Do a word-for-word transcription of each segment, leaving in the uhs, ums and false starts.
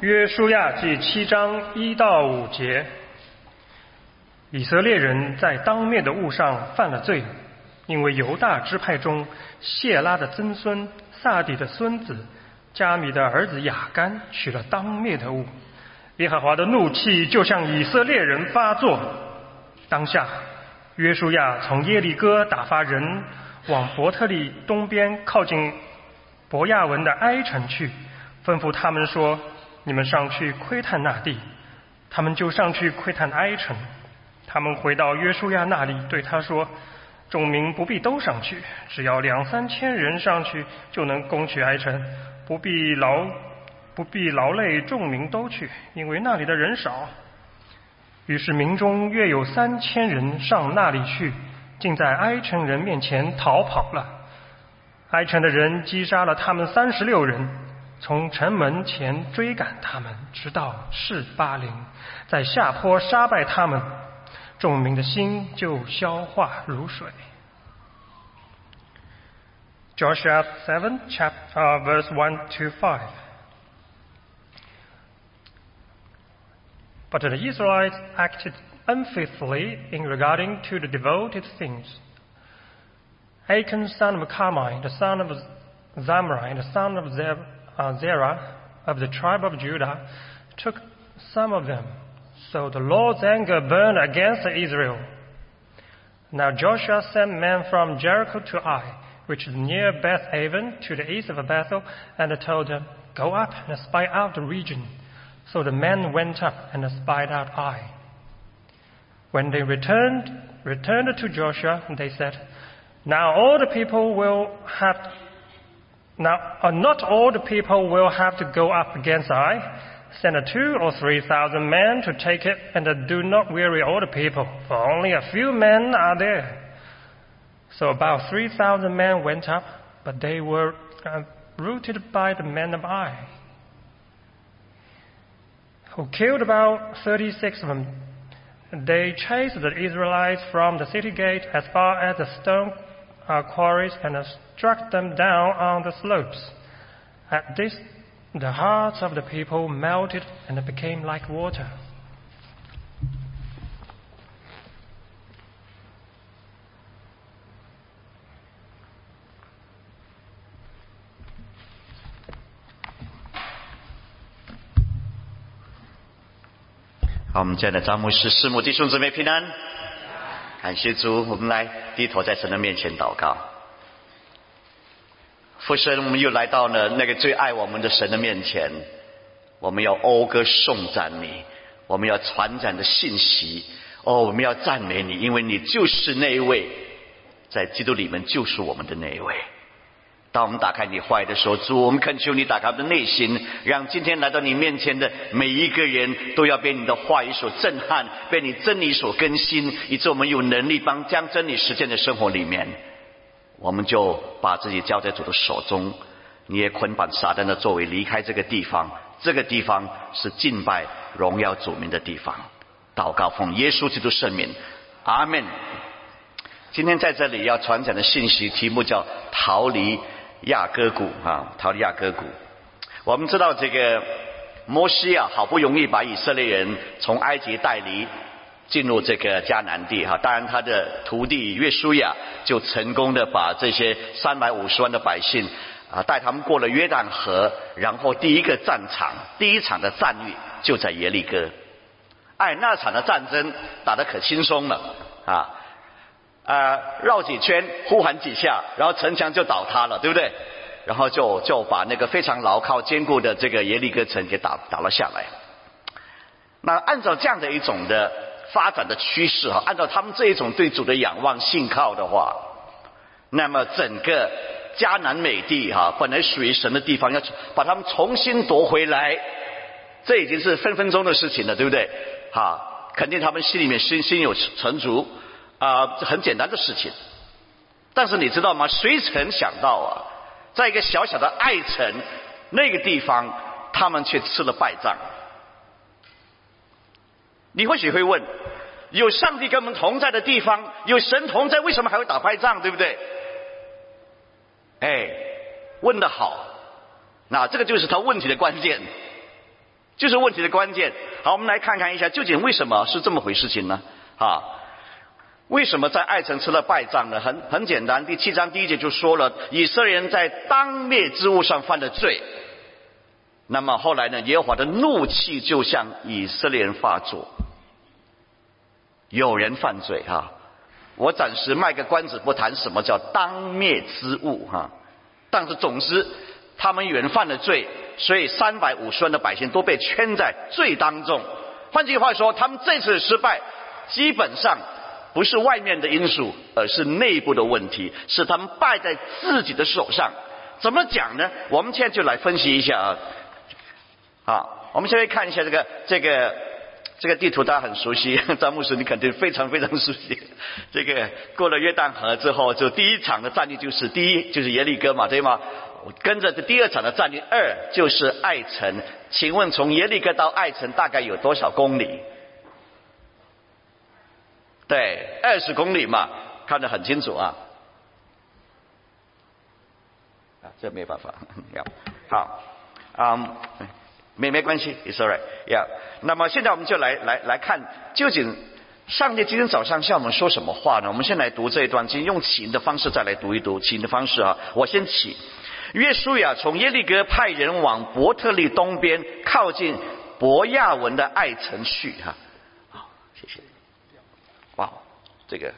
约书亚记七章一到五节，以色列人在当面的物上犯了罪，因为犹大支派中谢拉的曾孙撒底的孙子加米的儿子雅干取了当面的物，耶和华的怒气就向以色列人发作。当下约书亚从耶利哥打发人往伯特利东边靠近伯亚文的埃城去，吩咐他们说，你们上去窥探那地。他们就上去窥探埃城。他们回到约书亚那里，对他说，众民不必都上去，只要两三千人上去就能攻取埃城，不必劳不必劳累众民都去，因为那里的人少。于是民中约有三千人上那里去，竟在埃城人面前逃跑了。埃城的人击杀了他们三十六人，从城门前追赶他们，直到示巴陵，在下坡杀败他们，众民的心就消化如水。Joshua seven, chapter, uh, verse one to five. But the Israelites acted unfaithfully in regarding to the devoted things. Achan, son of Carmi, the son of Zamrai, the son of Zerah, of the tribe of Judah, took some of them. So the Lord's anger burned against Israel. Now Joshua sent men from Jericho to Ai, which is near Beth-aven, to the east of Bethel, and told them, go up and spy out the region. So the men went up and spied out Ai. When they returned, returned to Joshua, they said, now all the people will have, now uh, not all the people will have to go up against Ai. Send a two or three thousand men to take it, and do not weary all the people, for only a few men are there. So about three thousand men went up, but they were uh, routed by the men of Ai, who killed about thirty-six of them. They chased the Israelites from the city gate as far as the stone uh, quarries and uh, struck them down on the slopes. At this, the hearts of the people melted and became like water. 好，我们亲爱的张牧师、师母、弟兄姊妹平安，感谢主，我们来低头在神的面前祷告。父神，我们又来到了那个最爱我们的神的面前，我们要讴歌颂赞你，我们要传讲的信息，哦，我们要赞美你，因为你就是那一位在基督里面救赎我们的那一位。当我们打开你话语的时候，主，我们恳求你打开我们的内心，让今天来到你面前的每一个人都要被你的话语所震撼，被你真理所更新，以致我们有能力帮将真理实践在生活里面。我们就把自己交在主的手中，你也捆绑撒旦的作为，离开这个地方。这个地方是敬拜荣耀主名的地方。祷告奉耶稣基督圣名，阿们。今天在这里要传讲的信息题目叫逃离亚割谷啊，逃离亚割谷。我们知道这个摩西啊，好不容易把以色列人从埃及带离，进入这个迦南地哈。当然，他的徒弟约书亚就成功的把这些三百五十万的百姓啊，带他们过了约旦河，然后第一个战场，第一场的战役就在耶利哥。哎，那场的战争打得可轻松了啊！呃，绕几圈，呼喊几下，然后城墙就倒塌了，对不对？然后就就把那个非常牢靠坚固的这个耶利哥城给打打了下来。那按照这样的一种的发展的趋势哈，按照他们这一种对主的仰望信靠的话，那么整个迦南美地哈，本来属于神的地方，要把他们重新夺回来，这已经是分分钟的事情了，对不对？哈，肯定他们心里面心心有成竹。啊、呃，很简单的事情，但是你知道吗？谁曾想到啊，在一个小小的爱城那个地方，他们却吃了败仗。你或许会问：有上帝跟我们同在的地方，有神同在，为什么还会打败仗？对不对？哎，问得好，那这个就是他问题的关键。 就是问题的关键。好，我们来看看一下，究竟为什么是这么回事情呢？啊，为什么在爱城吃了败仗呢？很很简单，第七章第一节就说了，以色列人在当灭之物上犯了罪。那么后来呢，耶和华的怒气就向以色列人发作。有人犯罪哈、啊，我暂时卖个关子，不谈什么叫当灭之物哈、啊。但是总之，他们有人犯了罪，所以三百五十万的百姓都被圈在罪当中。换句话说，他们这次的失败，基本上不是外面的因素，而是内部的问题，是他们败在自己的手上。怎么讲呢？我们现在就来分析一下啊。好，我们现在看一下这个这个这个地图，大家很熟悉，张牧师你肯定非常非常熟悉。这个过了约旦河之后，就第一场的战役就是第一就是耶利哥嘛，对吗？跟着这第二场的战役，二就是爱城。请问从耶利哥到爱城大概有多少公里？对，二十公里嘛，看得很清楚啊。啊，这没办法，要好，嗯。没没关系 ，it's alright， yeah。那么现在我们就来来来看，究竟上帝今天早上向我们说什么话呢？我们先来读这一段经，用起因的方式再来读一读起因的方式啊。我先起，约书亚从耶利哥派人往伯特利东边，靠近伯亚文的爱城去哈。好，谢谢。哇，这个。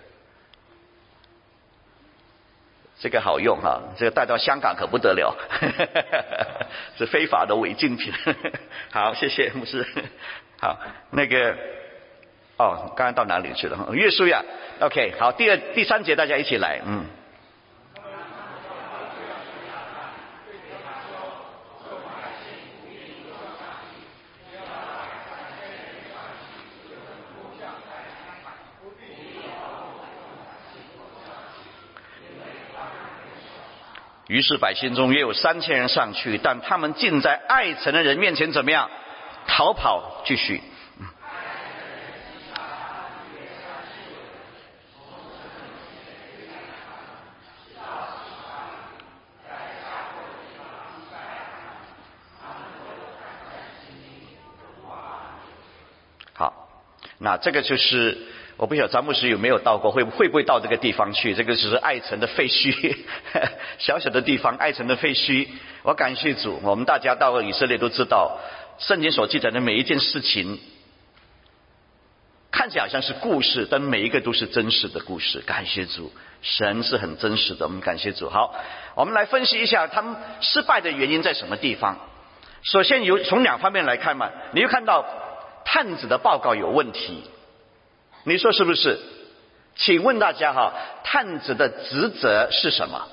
这个好用哈，这个带到香港可不得了，是非法的违禁品。好，谢谢牧师。好，那个哦，刚刚到哪里去了？约书亚 ，OK， 好，第二、第三节大家一起来，嗯。于是百姓中约有三千人上去，但他们竟在爱城的人面前怎么样？逃跑，继续。嗯、好，那这个就是我不晓得张牧师有没有到过，会会不会到这个地方去？这个只是爱城的废墟，小小的地方，爱城的废墟。我感谢主，我们大家到了以色列都知道，圣经所记载的每一件事情，看起来好像是故事，但每一个都是真实的故事。感谢主，神是很真实的，我们感谢主。好，我们来分析一下他们失败的原因在什么地方。首先有从两方面来看嘛，你会看到探子的报告有问题。你说是不是？请问大家哈，探子的职责是什么？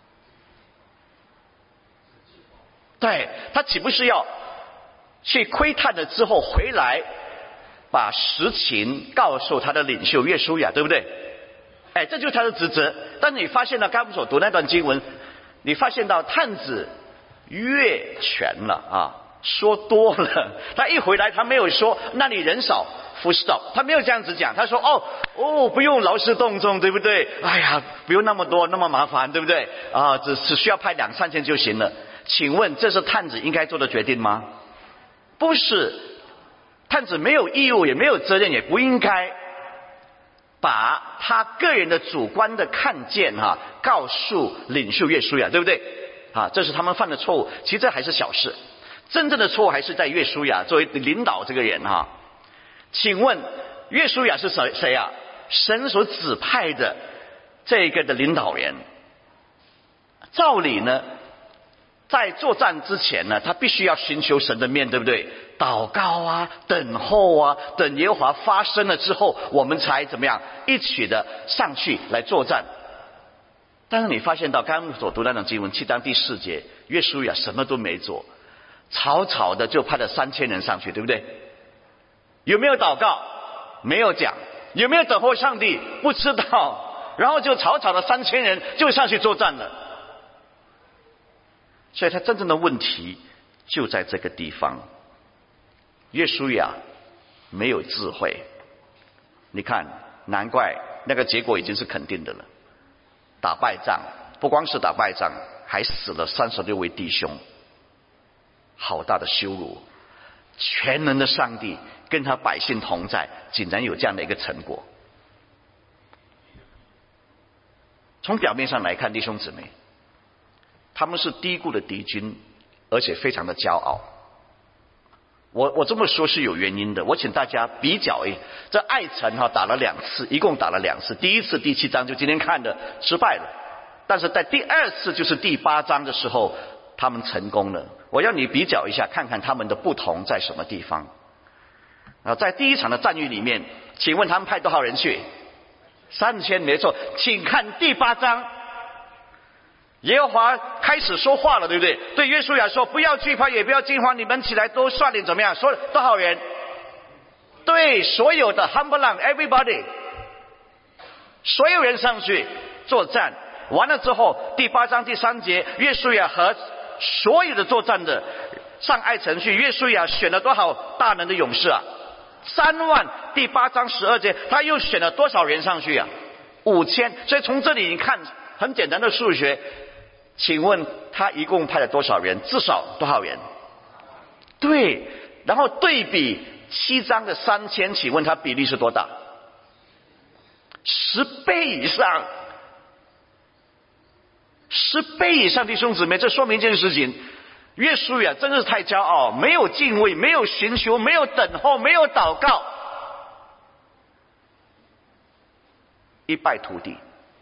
对，他岂不是要去窥探了之后回来，把实情告诉他的领袖约书亚，对不对？哎，这就是他的职责。但你发现了刚我们所读那段经文，你发现到探子越权了啊，说多了。他一回来，他没有说那里人少。full stop， 他没有这样子讲，他说哦哦，不用劳师动众，对不对？哎呀，不用那么多，那么麻烦，对不对？啊，只只需要派两三千就行了。请问这是探子应该做的决定吗？不是，探子没有义务，也没有责任，也不应该把他个人的主观的看见哈、啊，告诉领袖约书亚，对不对？啊，这是他们犯的错误。其实这还是小事，真正的错误还是在约书亚作为领导这个人哈、啊。请问约书亚是谁谁啊？神所指派的这个的领导人。照理呢，在作战之前呢，他必须要寻求神的面，对不对？祷告啊，等候啊，等耶和华发生了之后，我们才怎么样一起的上去来作战。但是你发现到刚刚所读那种经文七章第四节，约书亚什么都没做，草草的就派了三千人上去，对不对？有没有祷告？没有讲。有没有等候上帝？不知道。然后就草草的三千人就上去作战了。所以他真正的问题就在这个地方。约书亚没有智慧。你看，难怪那个结果已经是肯定的了。打败仗，不光是打败仗，还死了三十六位弟兄，好大的羞辱。 全能的上帝跟他百姓同在，竟然有这样的一个成果。从表面上来看，弟兄姊妹，他们是低估的敌军，而且非常的骄傲。我我这么说是有原因的，我请大家比较一，这爱城哈打了两次，一共打了两次。第一次第七章就今天看的失败了，但是在第二次就是第八章的时候，他们成功了。我要你比较一下，看看他们的不同在什么地方。啊，在第一场的战役里面，请问他们派多少人去？三千，没错。请看第八章，耶和华开始说话了，对不对？对约书亚说：“不要惧怕，也不要惊慌，你们起来都率领怎么样？说多少人？对，所有的 Hambalang everybody， 所有人上去作战。完了之后，第八章第三节，约书亚和所有的作战的上爱城去。约书亚选了多少大能的勇士啊？三万。第八章十二节，他又选了多少人上去啊？五千。所以从这里你看，很简单的数学，请问他一共派了多少人？至少多少人？对，然后对比七章的三千，请问他比例是多大？十倍以上。十倍以上，弟兄姊妹，这说明一件事情：约书亚真是太骄傲，没有敬畏，没有寻求，没有等候，没有祷告，一败涂地。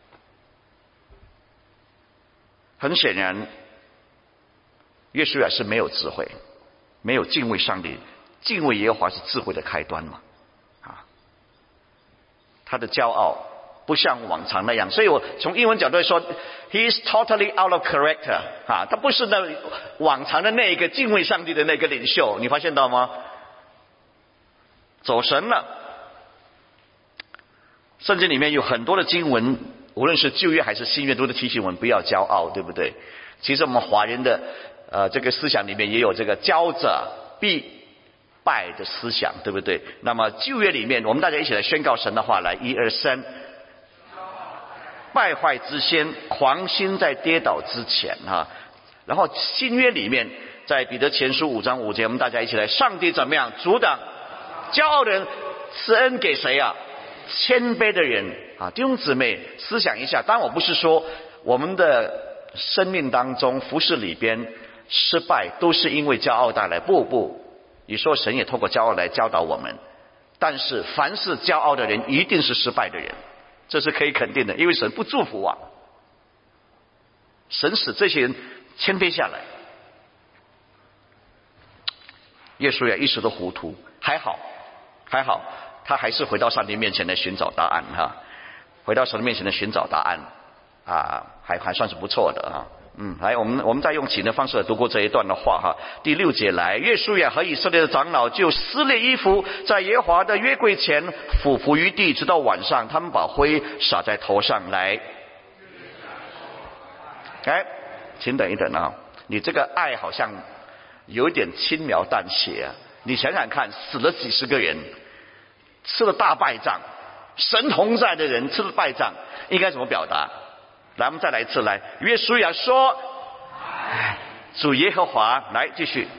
很显然，约书亚是没有智慧，没有敬畏上帝。敬畏耶和华是智慧的开端嘛？啊，他的骄傲不像往常那样，所以我从英文角度来说 ，he is totally out of character 啊，他不是那往常的那一个敬畏上帝的那个领袖，你发现到吗？走神了。圣经里面有很多的经文，无论是旧约还是新约，都是提醒我们不要骄傲，对不对？其实我们华人的呃这个思想里面也有这个骄者必败的思想，对不对？那么旧约里面，我们大家一起来宣告神的话，来，一二三。败坏之先，狂心在跌倒之前啊。然后新约里面，在彼得前书五章五节，我们大家一起来，上帝怎么样阻挡骄傲的人，赐恩给谁啊？谦卑的人啊。弟兄姊妹，思想一下，当然我不是说我们的生命当中服事里边失败都是因为骄傲带来，不不，你说神也透过骄傲来教导我们，但是凡是骄傲的人一定是失败的人，这是可以肯定的，因为神不祝福啊，神使这些人谦卑下来。约书亚一时的糊涂，还好还好他还是回到上帝面前来寻找答案哈，回到神的面前来寻找答案啊，还还算是不错的啊。嗯，来，我们我们再用起的方式来读过这一段的话哈。第六节来，约书亚和以色列的长老就撕裂衣服，在耶和华的约柜前俯伏于地，直到晚上，他们把灰撒在头上来。哎，请等一等啊，你这个爱好像有一点轻描淡写啊。你想想看，死了几十个人，吃了大败仗，神同在的人吃了败仗，应该怎么表达？来，我们再来一次，来，约书亚说：“主耶和华，来继续。”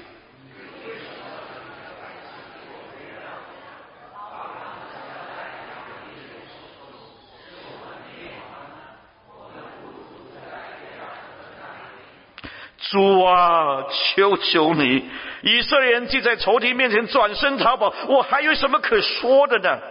主啊，求求你！以色列人既在仇敌面前转身逃跑，我还有什么可说的呢？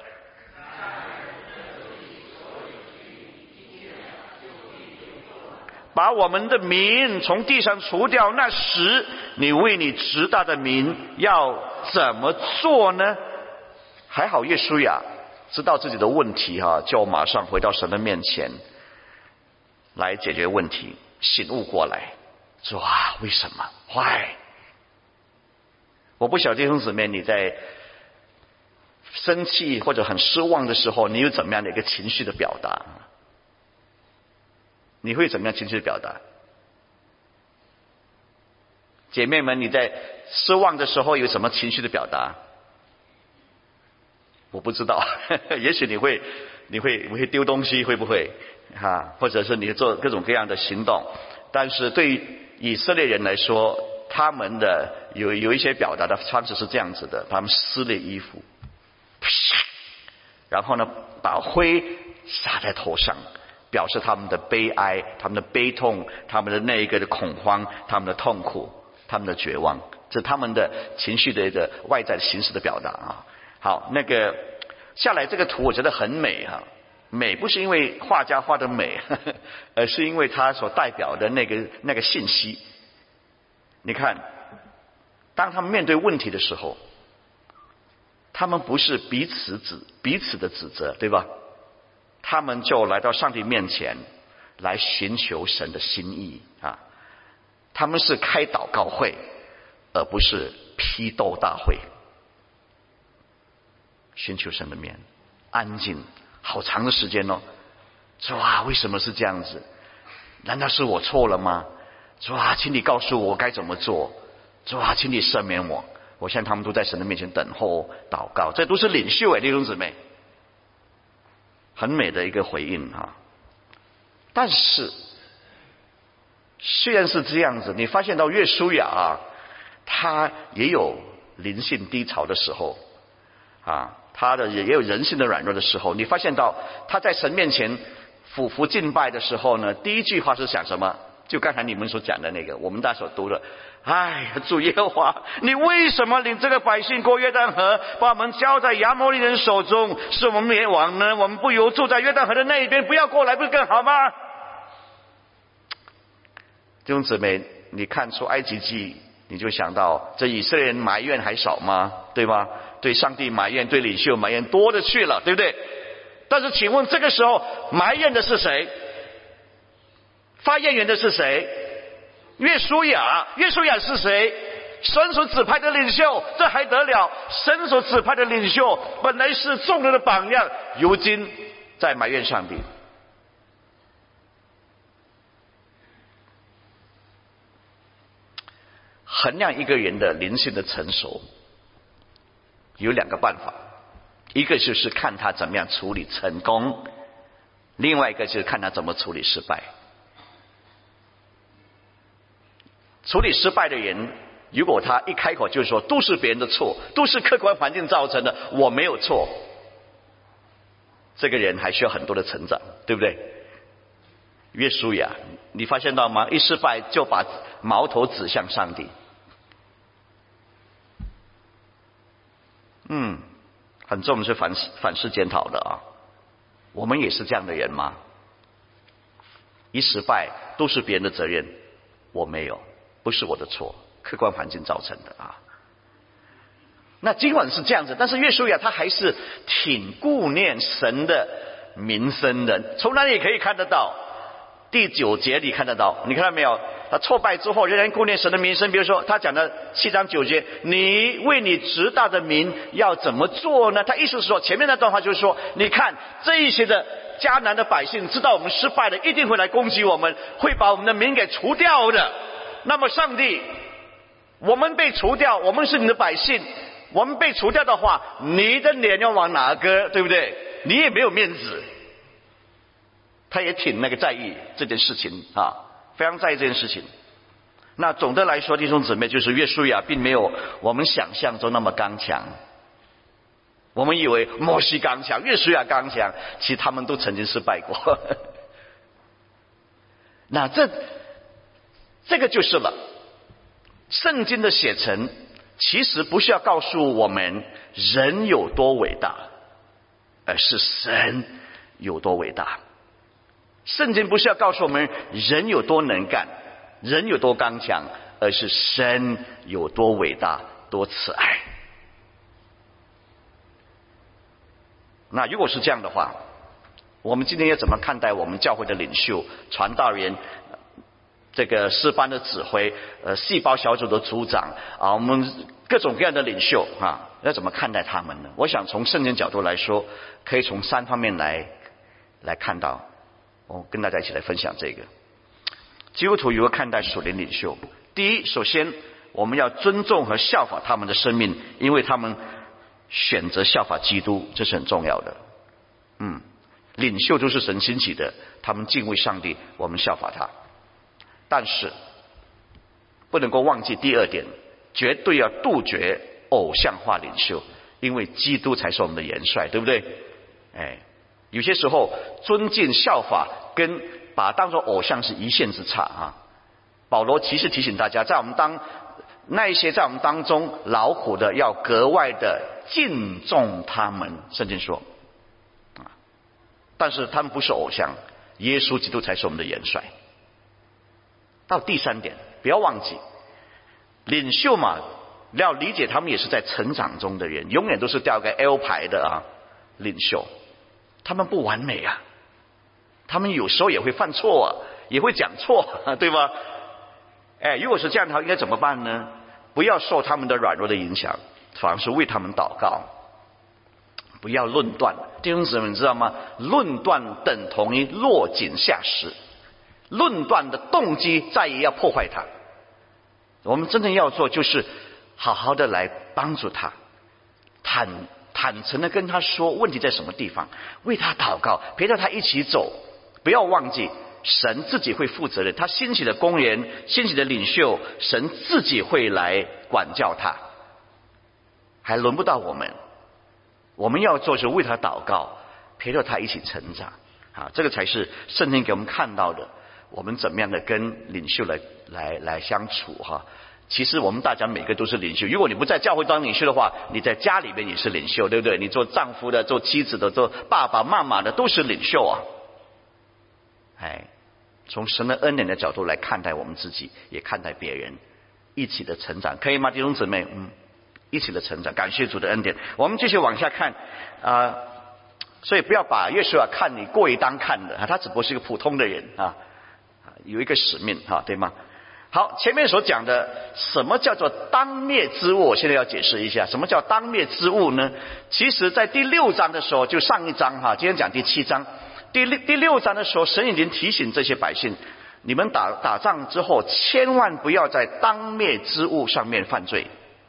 把我们的民从地上除掉，那时你为你直大的民要怎么做呢？还好约书亚知道自己的问题哈、啊，就马上回到神的面前来解决问题，醒悟过来，说啊，为什么？ Why？ 我不晓得弟兄姊妹你在生气或者很失望的时候，你有怎么样的一个情绪的表达？你会怎么样情绪的表达？姐妹们，你在失望的时候有什么情绪的表达？我不知道，也许你会，你会，你会丢东西，会不会？哈，或者是你做各种各样的行动。但是对于以色列人来说， 他们的有有一些表达的方式是这样子的，他们撕裂衣服，然后呢把灰洒在头上，表示他们的悲哀，他们的悲痛，他们的那一个的恐慌，他们的痛苦，他们的绝望，这是他们的情绪的一个外在形式的表达啊。好，那个下来这个图我觉得很美哈、啊，美不是因为画家画的美，呵呵，而是因为它所代表的那个那个信息。你看，当他们面对问题的时候，他们不是彼此指彼此的指责，对吧？他们就来到上帝面前来寻求神的心意啊。他们是开祷告会，而不是批斗大会。寻求神的面，安静好长的时间哦。主啊，为什么是这样子？难道是我错了吗？主啊，请你告诉我该怎么做。主啊，请你赦免我。我相信他们都在神的面前等候祷告，这都是领袖哎，弟兄姊妹，很美的一个回应啊。但是虽然是这样子，你发现到约书亚啊，他也有灵性低潮的时候啊，他的也有人性的软弱的时候。你发现到他在神面前俯伏敬拜的时候呢，第一句话是想什么？就刚才你们所讲的那个，我们大所读的，哎呀，主耶和华，你为什么领这个百姓过约旦河，把我们交在亚摩利人手中，使我们灭亡呢？我们不如住在约旦河的那一边，不要过来，不是更好吗？弟兄姊妹，你看出埃及记，你就想到这以色列人埋怨还少吗？对吗？对上帝埋怨，对领袖埋怨多的去了，对不对？但是请问这个时候埋怨的是谁？发言员的是谁？约书亚。约书亚是谁？神所指派的领袖，这还得了？神所指派的领袖本来是众人的榜样，如今在埋怨上帝。衡量一个人的灵性的成熟有两个办法，一个就是看他怎么样处理成功，另外一个就是看他怎么处理失败。处理失败的人，如果他一开口就说都是别人的错，都是客观环境造成的，我没有错，这个人还需要很多的成长，对不对？约书亚，你发现到吗？一失败就把矛头指向上帝。嗯，很重视反思反思检讨的啊。我们也是这样的人吗？一失败都是别人的责任，我没有，不是我的错，客观环境造成的啊。那尽管是这样子，但是约书亚他还是挺顾念神的名声的。从哪里可以看得到？第九节你看得到，你看到没有？他挫败之后仍然顾念神的名声。比如说他讲的七章九节，你为你直大的名要怎么做呢？他意思是说，前面那段话就是说，你看这一些的迦南的百姓知道我们失败了，一定会来攻击我们，会把我们的名给除掉的。那么上帝，我们被除掉，我们是你的百姓，我们被除掉的话，你的脸要往哪个？对不对？你也没有面子。他也挺那个在意这件事情啊，非常在意这件事情。那总的来说，弟兄姊妹，就是约书亚并没有我们想象中那么刚强。我们以为摩西刚强，约书亚刚强，其实他们都曾经失败过。那这这个就是了。圣经的写成其实不是要告诉我们人有多伟大，而是神有多伟大。圣经不是要告诉我们人有多能干，人有多刚强，而是神有多伟大，多慈爱。那如果是这样的话，我们今天要怎么看待我们教会的领袖、传道人、这个诗班的指挥、呃细胞小组的组长啊，我们各种各样的领袖啊，要怎么看待他们呢？我想从圣经角度来说，可以从三方面来来看到。我跟大家一起来分享这个基督徒如何看待属灵领袖。第一，首先我们要尊重和效法他们的生命，因为他们选择效法基督，这是很重要的。嗯，领袖就是神兴起的，他们敬畏上帝，我们效法他。但是不能够忘记第二点，绝对要杜绝偶像化领袖，因为基督才是我们的元帅，对不对？哎，有些时候尊敬效法跟把当作偶像是一线之差啊。保罗其实提醒大家，在我们当那一些在我们当中劳苦的，要格外的敬重他们。圣经说啊，但是他们不是偶像，耶稣基督才是我们的元帅。到第三点，不要忘记领袖嘛，要理解他们也是在成长中的人，永远都是掉个 L 牌的啊领袖，他们不完美啊，他们有时候也会犯错啊，也会讲错啊，对吧？哎，如果是这样的话，应该怎么办呢？不要受他们的软弱的影响，反而是为他们祷告。不要论断，弟兄姊妹，你知道吗？论断等同于落井下石，论断的动机在于要破坏他。我们真正要做就是好好的来帮助他，坦坦诚的跟他说问题在什么地方，为他祷告，陪着他一起走。不要忘记神自己会负责任，他兴起的工人，兴起的领袖，神自己会来管教他，还轮不到我们。我们要做是为他祷告，陪着他一起成长啊，这个才是圣经给我们看到的，我们怎么样的跟领袖来来来相处哈。其实我们大家每个都是领袖，如果你不在教会当领袖的话，你在家里面也是领袖，对不对？你做丈夫的，做妻子的，做爸爸妈妈的，都是领袖啊。哎，从神的恩典的角度来看待我们自己，也看待别人，一起的成长，可以吗，弟兄姊妹？嗯，一起的成长，感谢主的恩典。我们继续往下看啊、呃，所以不要把约书亚看你过于当看的啊，他只不过是一个普通的人啊，有一个使命啊，对吗？好，前面所讲的什么叫做当灭之物，我现在要解释一下，什么叫当灭之物呢？其实在第六章的时候，就上一章哈，今天讲第七章。第六第六章的时候，神已经提醒这些百姓，你们打打仗之后，千万不要在当灭之物上面犯罪。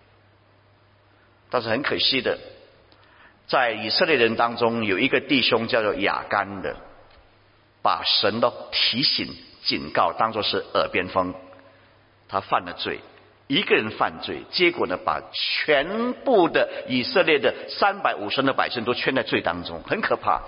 但是很可惜的，在以色列人当中有一个弟兄叫做亚干的，把神的提醒警告当作是耳边风，他犯了罪，一个人犯罪，结果呢，把全部的以色列的三百五十万的百姓都圈在罪当中，很可怕。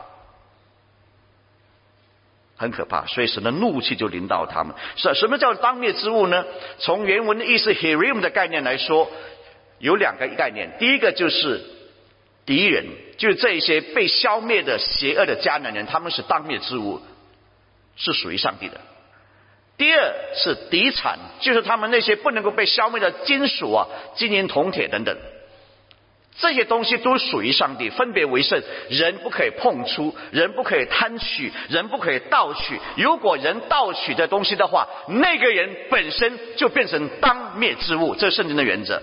很可怕，所以神的怒气就临到他们。是什么叫当灭之物呢？从原文的意思 Hirim 的概念来说，有两个概念。第一个就是敌人，就是这一些被消灭的邪恶的迦南人，他们是当灭之物，是属于上帝的。第二是敌产，就是他们那些不能够被消灭的金属啊、金银铜铁等等，这些东西都属于上帝，分别为圣，人不可以碰触，人不可以贪取，人不可以盗取。如果人盗取的东西的话，那个人本身就变成当灭之物，这是圣经的原则。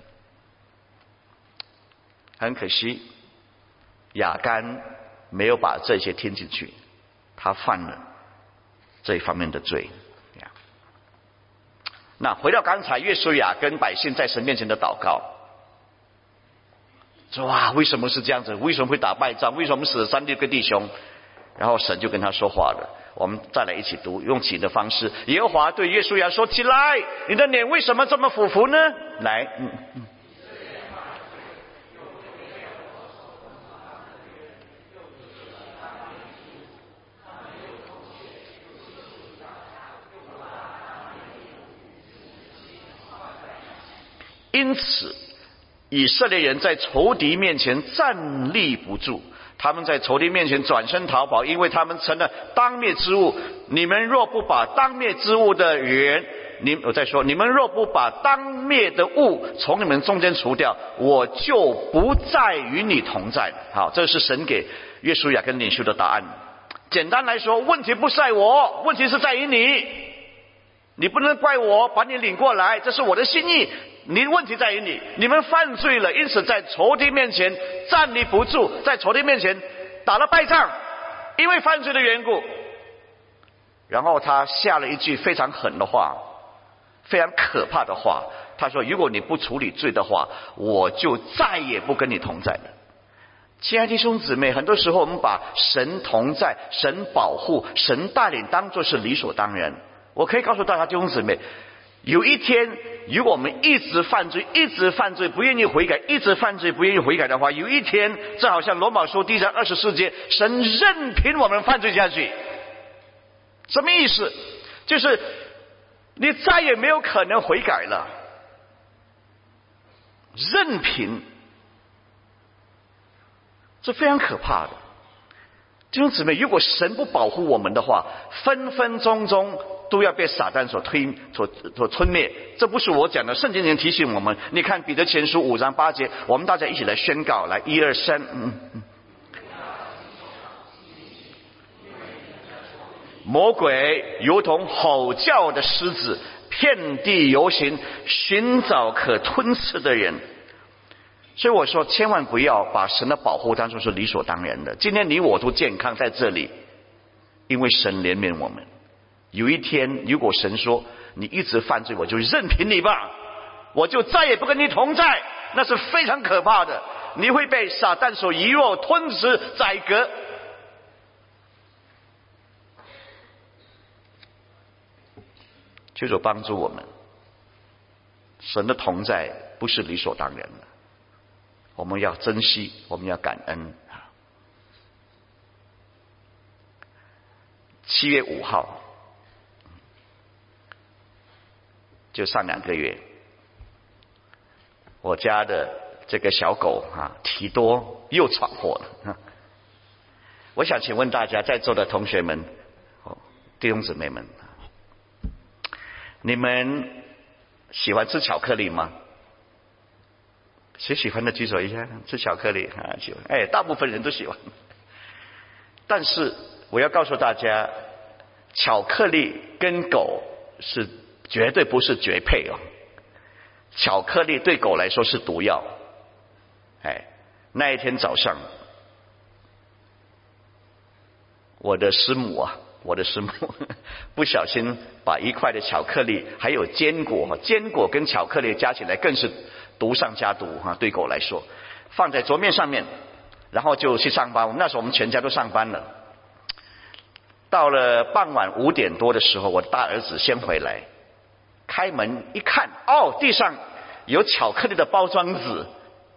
很可惜，亚干没有把这些听进去，他犯了这一方面的罪。那回到刚才约书亚跟百姓在神面前的祷告，说哇，为什么是这样子？为什么会打败仗？为什么死了三六个弟兄？然后神就跟他说话了。我们再来一起读，用起的方式。耶和华对约书亚说：“起来，你的脸为什么这么俯伏呢？”来，嗯嗯。因此，以色列人在仇敌面前站立不住，他们在仇敌面前转身逃跑，因为他们成了当灭之物。你们若不把当灭之物的人，你我再说，你们若不把当灭的物从你们中间除掉，我就不再与你同在。好，这是神给约书亚跟领袖的答案。简单来说，问题不在我，问题是在于你。你不能怪我把你领过来，这是我的心意。你问题在于你，你们犯罪了，因此在仇敌面前站立不住，在仇敌面前打了败仗，因为犯罪的缘故。然后他下了一句非常狠的话，非常可怕的话，他说：如果你不处理罪的话，我就再也不跟你同在了。亲爱的弟兄姊妹，很多时候我们把神同在、神保护、神带领当作是理所当然。我可以告诉大家，弟兄姊妹， 有一天，如果我们一直犯罪，一直犯罪，不愿意悔改，一直犯罪，不愿意悔改的话，有一天，这好像罗马书第一章二十四节，神任凭我们犯罪下去。什么意思？就是你再也没有可能悔改了，任凭，这非常可怕的。弟兄姊妹，如果神不保护我们的话，分分钟钟都要被撒旦所推所所吞灭。这不是我讲的，圣经里提醒我们。你看彼得前书五章八节，我们大家一起来宣告，来一二三，嗯嗯。魔鬼如同吼叫的狮子，遍地游行，寻找可吞噬的人。所以我说，千万不要把神的保护当作是理所当然的。今天你我都健康在这里，因为神怜悯我们。有一天，如果神说你一直犯罪，我就任凭你吧，我就再也不跟你同在，那是非常可怕的。你会被撒旦所遗落、吞噬、宰割。求主帮助我们，神的同在不是理所当然的，我们要珍惜，我们要感恩。七月五号，就上两个月，我家的这个小狗啊，提多又闯祸了。我想请问大家在座的同学们、弟兄姊妹们，你们喜欢吃巧克力吗？谁喜欢的举手一下，吃巧克力啊，喜欢。哎，大部分人都喜欢。但是我要告诉大家，巧克力跟狗是绝对不是绝配哦。巧克力对狗来说是毒药。哎，那一天早上，我的师母啊，我的师母不小心把一块的巧克力还有坚果，坚果跟巧克力加起来更是毒上加毒哈，对狗来说，放在桌面上面，然后就去上班。那时候我们全家都上班了。到了傍晚五点多的时候，我的大儿子先回来，开门一看，哦，地上有巧克力的包装纸，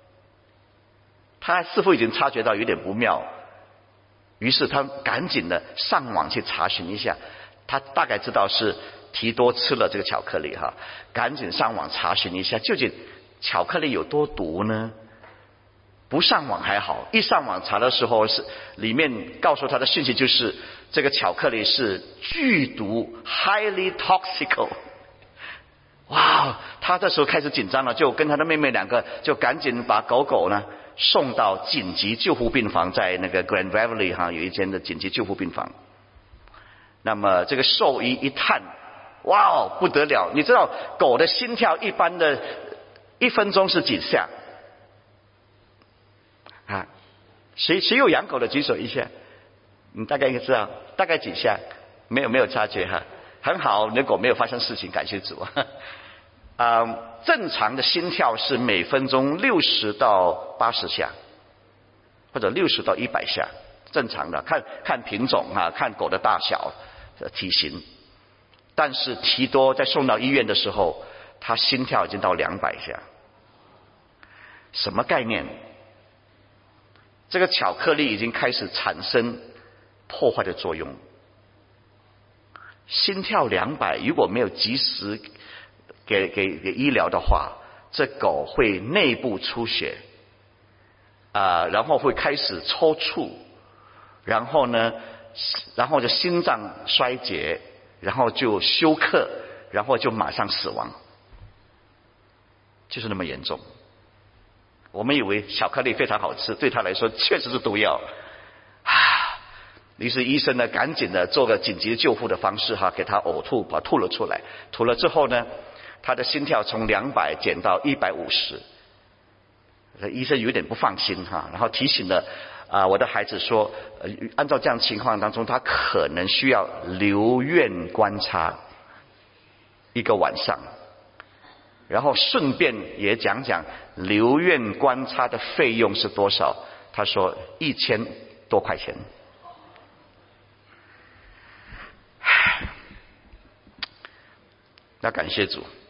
他似乎已经察觉到有点不妙，于是他赶紧的上网去查询一下，他大概知道是提多吃了这个巧克力哈，赶紧上网查询一下究竟巧克力有多毒呢？不上网还好，一上网查的时候，是里面告诉他的讯息就是这个巧克力是剧毒 highly toxic。 哇，他这时候开始紧张了，就跟他的妹妹两个就赶紧把狗狗呢送到紧急救护病房，在那个 Grand Valley 哈有一间的紧急救护病房。那么这个兽医一探，哇，不得了！你知道狗的心跳一般的一分钟是几下啊？谁谁有养狗的举手一下，你大概应该知道大概几下？没有没有察觉哈，很好，你的狗没有发生事情，感谢主啊。呃，正常的心跳是每分钟六十到八十下，或者六十到一百下，正常的，看看品种啊，看狗的大小、体型。但是提多在送到医院的时候，他心跳已经到两百下，什么概念？这个巧克力已经开始产生破坏的作用。心跳两百，如果没有及时给给给医疗的话，这狗会内部出血，啊、呃，然后会开始抽搐，然后呢，然后就心脏衰竭，然后就休克，然后就马上死亡，就是那么严重。我们以为巧克力非常好吃，对他来说确实是毒药啊。于是医生呢，赶紧的做个紧急救护的方式哈，给他呕吐，把吐了出来。吐了之后呢，他的心跳从两百减到一百五十，医生有点不放心哈，然后提醒了啊、呃，我的孩子说，呃，按照这样情况当中，他可能需要留院观察一个晚上，然后顺便也讲讲留院观察的费用是多少。他说一千多块钱。那感谢主，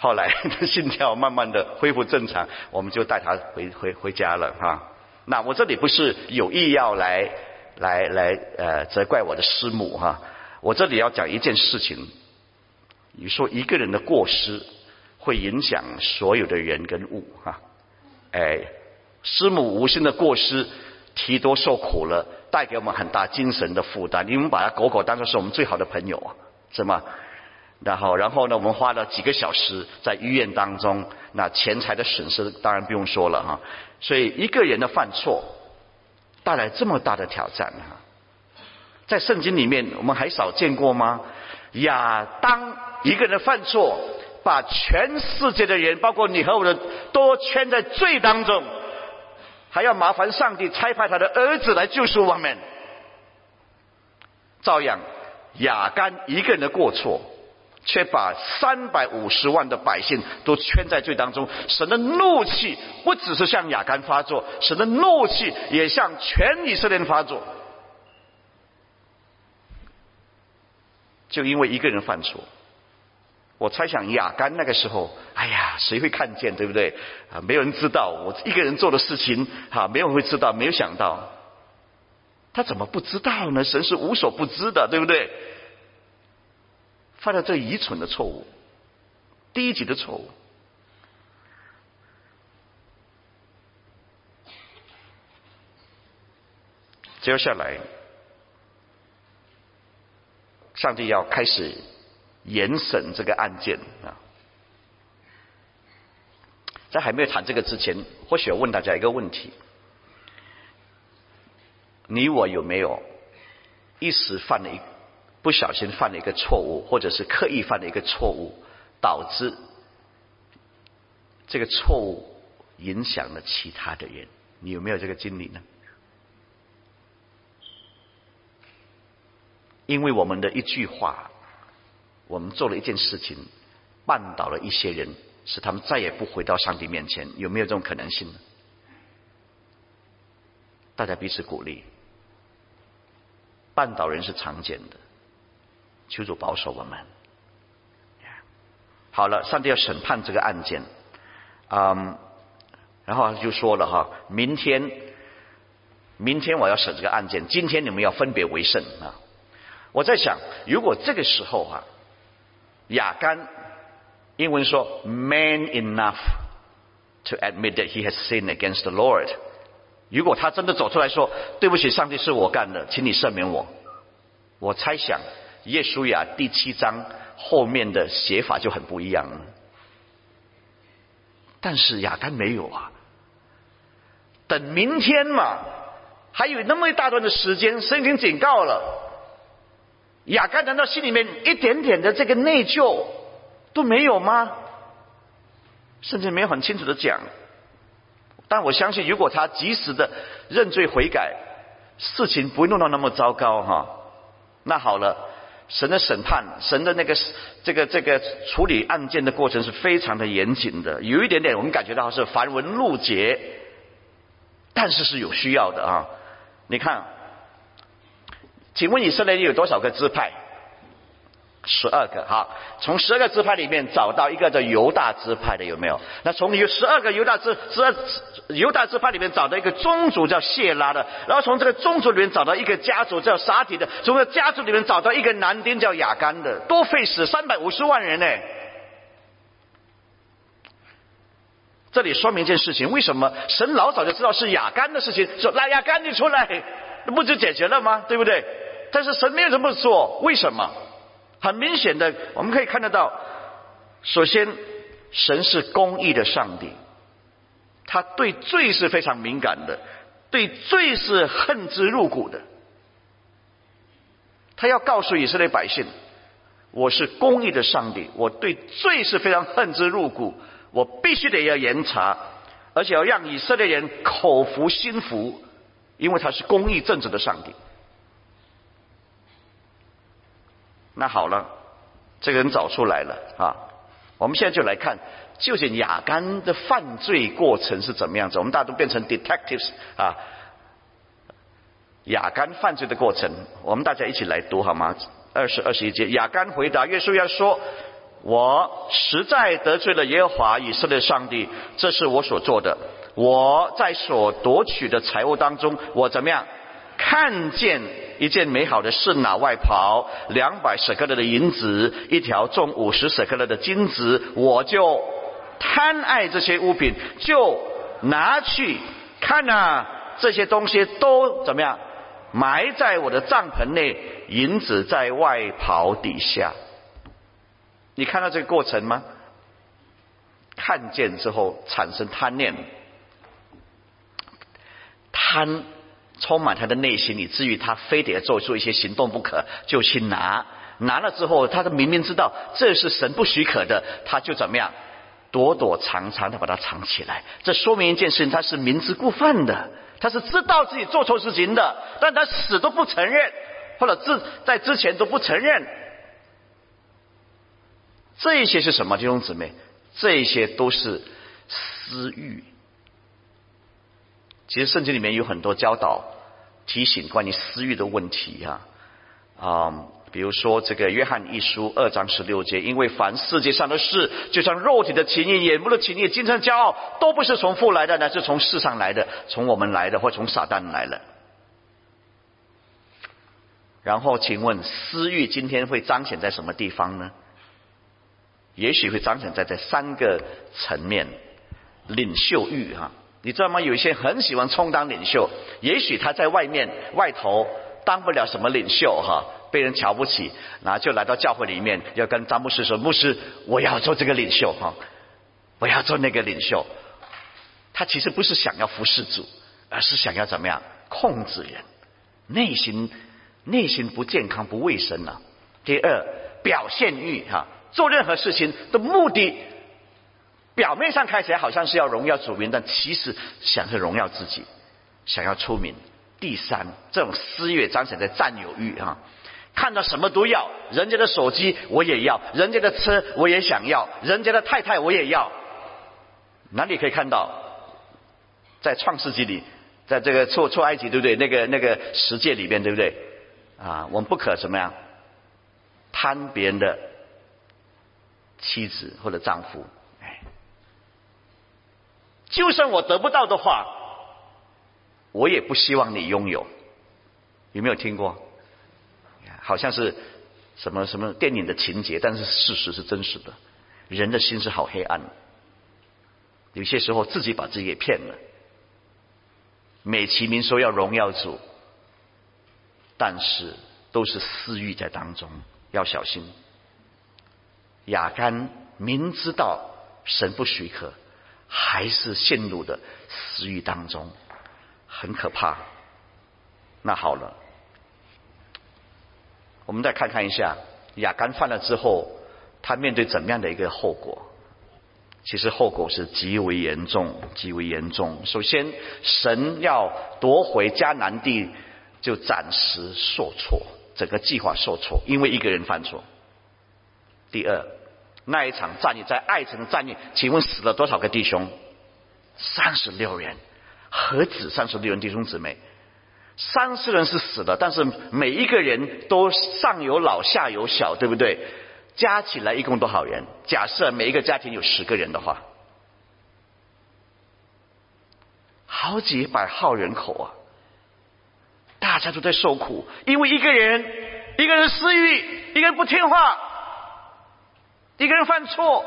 后来心跳慢慢的恢复正常，我们就带他回回回家了哈。那我这里不是有意要来来来呃责怪我的师母哈，我这里要讲一件事情。你说一个人的过失会影响所有的人跟物哈，哎，师母无心的过失，提多受苦了，带给我们很大精神的负担，因为我们把他狗狗当作是我们最好的朋友啊，是吗？然后，然后呢，我们花了几个小时在医院当中，那钱财的损失当然不用说了哈。所以一个人的犯错带来这么大的挑战哈，在圣经里面我们还少见过吗？亚当一个人犯错，把全世界的人，包括你和我的，都圈在罪当中，还要麻烦上帝差派他的儿子来救赎我们。照样，亚干一个人的过错，却把三百五十万的百姓都圈在罪当中。神的怒气不只是向亚干发作，神的怒气也向全以色列人发作。就因为一个人犯错，我猜想亚干那个时候，哎呀，谁会看见，对不对？啊，没有人知道我一个人做的事情，哈，没有人会知道，没有想到，他怎么不知道呢？神是无所不知的，对不对？犯了这愚蠢的错误，低级的错误。接下来，上帝要开始严审这个案件啊。在还没有谈这个之前，或许我问大家一个问题：你我有没有一时犯了一不小心犯了一个错误，或者是刻意犯了一个错误，导致这个错误影响了其他的人？你有没有这个经历呢？因为我们的一句话，我们做了一件事情，绊倒了一些人，使他们再也不回到上帝面前。有没有这种可能性呢？大家彼此鼓励。绊倒人是常见的，求主保守我们。好了，上帝要审判这个案件，嗯，然后就说了哈，明天，明天我要审这个案件，今天你们要分别为圣啊。我在想，如果这个时候啊，亚干，英文说 man enough to admit that he has sinned against the Lord， 如果他真的走出来说，对不起，上帝是我干的，请你赦免我，我猜想耶稣亚第七章后面的写法就很不一样了。但是亚干没有啊，等明天嘛，还有那么一大段的时间，神已经警告了。亚干难道心里面一点点的这个内疚都没有吗？甚至没有很清楚的讲。但我相信，如果他及时的认罪悔改，事情不会弄到那么糟糕哈。那好了，神的审判，神的那个这个这个处理案件的过程是非常的严谨的，有一点点我们感觉到是繁文缛节，但是是有需要的啊。你看，请问以色列有多少个支派？十二个。好，从十二个支派里面找到一个叫犹大支派的有没有？那从有十二个犹大支十二犹大支派里面找到一个宗族叫谢拉的，然后从这个宗族里面找到一个家族叫撒底的，从这个家族里面找到一个男丁叫亚干的，多费时三百五十万人呢。这里说明一件事情，为什么神老早就知道是亚干的事情，说来亚干你出来，那不就解决了吗？对不对？但是神没有这么做，为什么？很明显的，我们可以看得到，首先，神是公义的上帝，他对罪是非常敏感的，对罪是恨之入骨的。他要告诉以色列百姓，我是公义的上帝，我对罪是非常恨之入骨，我必须得要严查，而且要让以色列人口服心服，因为他是公义正直的上帝。那好了，这个人找出来了啊！我们现在就来看，究竟亚干的犯罪过程是怎么样子？我们大家都变成 detectives 啊！亚干犯罪的过程，我们大家一起来读好吗？二十二十一节，亚干回答约书亚说：“ 我实在得罪了耶和华以色列上帝，这是我所做的。我在所夺取的财物当中，我怎么样？看见一件美好的示拿外袍，两百舍客勒的银子，一条重五十舍客勒的金子，我就贪爱这些物品，就拿去看啊，这些东西都怎么样？埋在我的帐篷内，银子在外袍底下。你看到这个过程吗？看见之后产生贪念，贪充满他的内心，以至于他非得做出一些行动不可，就去拿。拿了之后，他明明知道这是神不许可的，他就怎么样？躲躲藏藏的把它藏起来。这说明一件事情，他是明知故犯的，他是知道自己做错事情的，但他死都不承认，或者自在之前都不承认。这一些是什么，弟兄姊妹？这一些都是私欲。其实圣经里面有很多教导提醒关于私欲的问题啊，啊、嗯，比如说这个约翰一书二章十六节，因为凡世界上的事，就像肉体的情欲、眼目的情欲、今生骄傲，都不是从父来的，乃是从世上来的，从我们来的，或从撒旦来的。然后请问私欲今天会彰显在什么地方呢？也许会彰显在这三个层面。领袖欲哈，你知道吗？有一些很喜欢充当领袖，也许他在外面外头当不了什么领袖哈，被人瞧不起，然后就来到教会里面，要跟张牧师说：“牧师，我要做这个领袖哈，我要做那个领袖。”他其实不是想要服侍主，而是想要怎么样控制人，内心内心不健康不卫生啊。第二，表现欲哈，做任何事情的目的，表面上看起来好像是要荣耀主名，但其实想是荣耀自己，想要出名。第三，这种私欲彰显在占有欲哈，看到什么都要，人家的手机我也要，人家的车我也想要，人家的太太我也要。哪里可以看到？在创世纪里，在这个出出埃及对不对？那个那个十诫里面对不对？啊，我们不可怎么样贪别人的妻子或者丈夫。哎，就算我得不到的话，我也不希望你拥有。有没有听过？好像是什么什么电影的情节，但是事实是真实的。人的心是好黑暗，有些时候自己把自己给骗了。美其名说要荣耀主，但是都是私欲在当中，要小心。亚干明知道神不许可，还是陷入的私欲当中，很可怕。那好了，我们再看看一下亚干犯了之后，他面对怎么样的一个后果。其实后果是极为严重，极为严重。首先，神要夺回迦南地，就暂时受挫，整个计划受挫，因为一个人犯错。第二，那一场战役在爱城的战役，请问死了多少个弟兄？三十六人，何止三十六人弟兄姊妹？三十人是死了，但是每一个人都上有老下有小，对不对？加起来一共多少人？假设每一个家庭有十个人的话，好几百号人口啊！大家都在受苦，因为一个人，一个人私欲，一个人不听话，一个人犯错。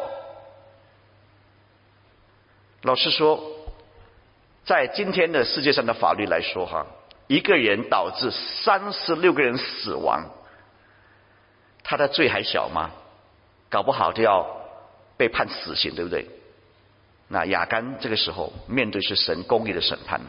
老实说，在今天的世界上的法律来说，哈，一个人导致三十六个人死亡。他的罪还小吗？搞不好就要被判死刑，对不对？那亚干这个时候面对是神公义的审判。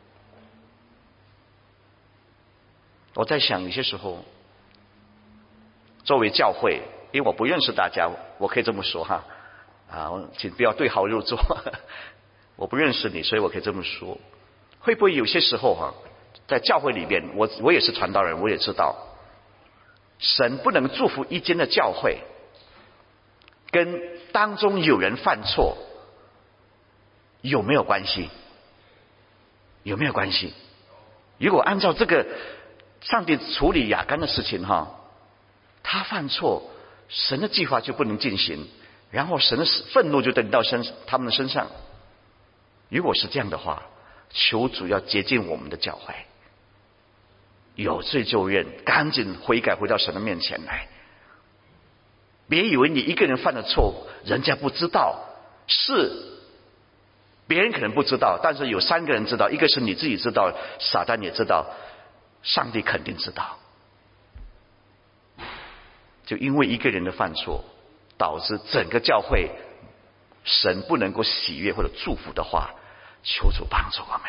我在想，有些时候作为教会，因为我不认识大家，我可以这么说哈，啊，请不要对号入座。我不认识你，所以我可以这么说。会不会有些时候哈，在教会里边，我我也是传道人，我也知道。神不能祝福一间的教会，跟当中有人犯错有没有关系？有没有关系？如果按照这个上帝处理亚干的事情哈，他犯错神的计划就不能进行，然后神的愤怒就临到身他们的身上。如果是这样的话，求主要接近我们的教会，有罪就认，赶紧悔改，回到神的面前来。别以为你一个人犯了错，人家不知道，是别人可能不知道，但是有三个人知道，一个是你自己知道，撒旦也知道，上帝肯定知道。就因为一个人的犯错，导致整个教会神不能够喜悦或者祝福的话，求主帮助我们。